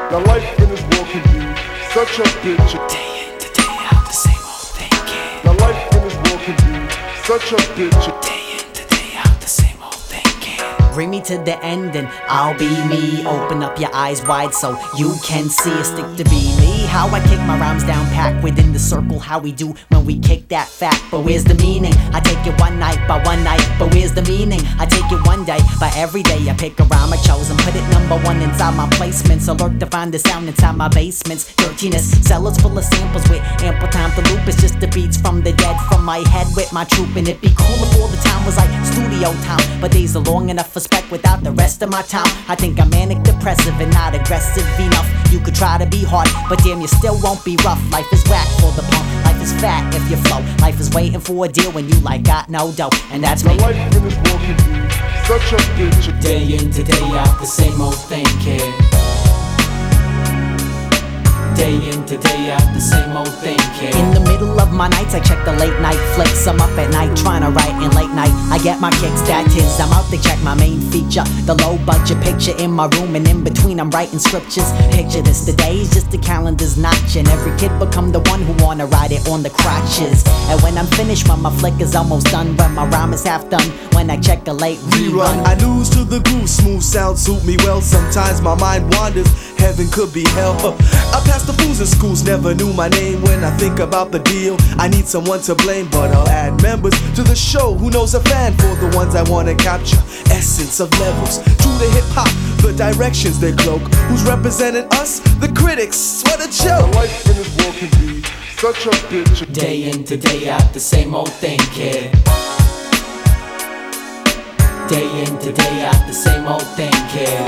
Now life in this world can be such a bitch. Day in to day out, the same old thing, kid. Now life in this world can be such a bitch. Day in to day out, the same old thing, kid. Bring me to the end and I'll be me. Open up your eyes wide so you can see it. Stick to be me. How I kick my rhymes down packed within the circle. How we do when we kick that fact. But where's the meaning? I take it one night by one night. But where's the meaning? I take it one day by every day. I pick a rhyme I chose and put it number one inside my placements. I lurk to find the sound inside my basements. Dirtiness, cellars full of samples with ample time to loop. It's just the beats from the dead from my head with my troop. And it'd be cool if all the time was like studio time. But days are long enough for spec without the rest of my time. I think I'm manic depressive and not aggressive enough. You could try to be hard, but damn, you still won't be rough. Life is whack for the pump. Life is fat if you flow. Life is waiting for a deal when you like got no dough. And that's me. Now life in this world can be such a bitch. Day in to day out, the same old thing, kid. Day in to day out, the same old thing, kid. In the middle of my nights, I check the late night flicks. I'm up at night trying to write, and late night I get my kicks. That is, I'm out to check my main feature, the low budget picture in my room, and in between I'm writing scriptures. Picture this, the day is just the calendar's notch, and every kid become the one who wanna write it on the crotches. And when I'm finished, when my flick is almost done, when my rhyme is half done, when I check a late rerun, I lose to the groove, smooth sound suit me well. Sometimes my mind wanders, heaven could be hell. I passed the fools in schools, never knew my name. When I think about the deal, I need someone to blame, but I'll add members to the show. Who knows a fan for the ones I wanna capture? Essence of levels, true to hip hop, the directions they cloak. Who's representing us? The critics. What a joke! Now life in this world can be such a bitch. day in to day out, the same old thing, kid. Day in to day out, the same old thing, kid.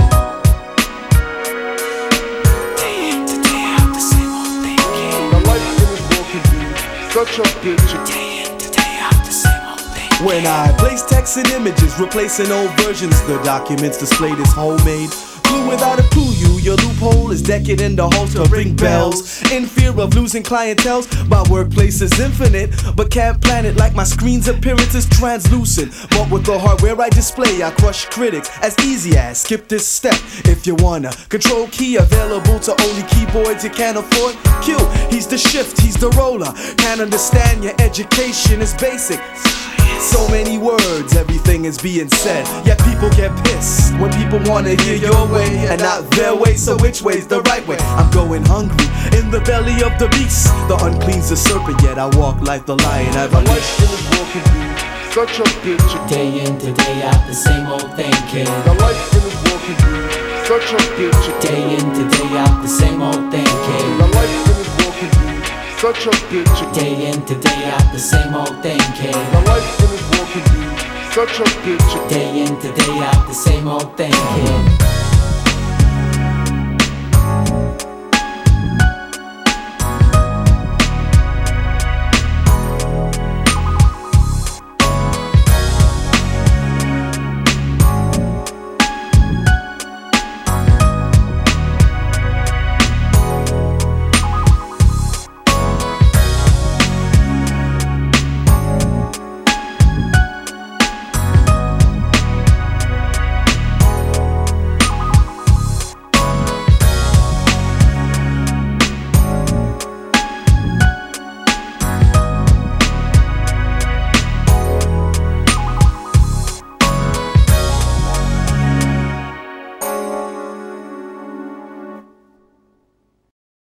Day in to day out, the same old thing, kid. Now life in this world can be such a bitch. Day in to day out, the same old thing, kid. When I place text and images, replacing old versions, the documents displayed as homemade. Glue without a clue, your loophole is decking in the halls to ring bells. In fear of losing clientele, my workplace is infinite, but can't plan it like my screen's appearance is translucent. But with the hardware I display, I crush critics as easy as skip this step if you wanna. Control key available to only keyboards you can't afford. Q, he's the shift, he's the roller. Can't understand your education is basic. So many words, everything is being said, yet people get pissed when people wanna hear your way and not their way. So which way's the right way? I'm going hungry in the belly of the beast. The unclean's the serpent, yet I walk like the lion. I've Now life in this world can be such a bitch. Day in to day out, the same old thing, kid. Now life in this world can be such a bitch. Day in to day out, the same old thing, kid. Now life in this world can be such a bitch. Day in to day out, the same old thing, kid. Now life in this world can be such a bitch. Day in to day out, the same old thing, kid.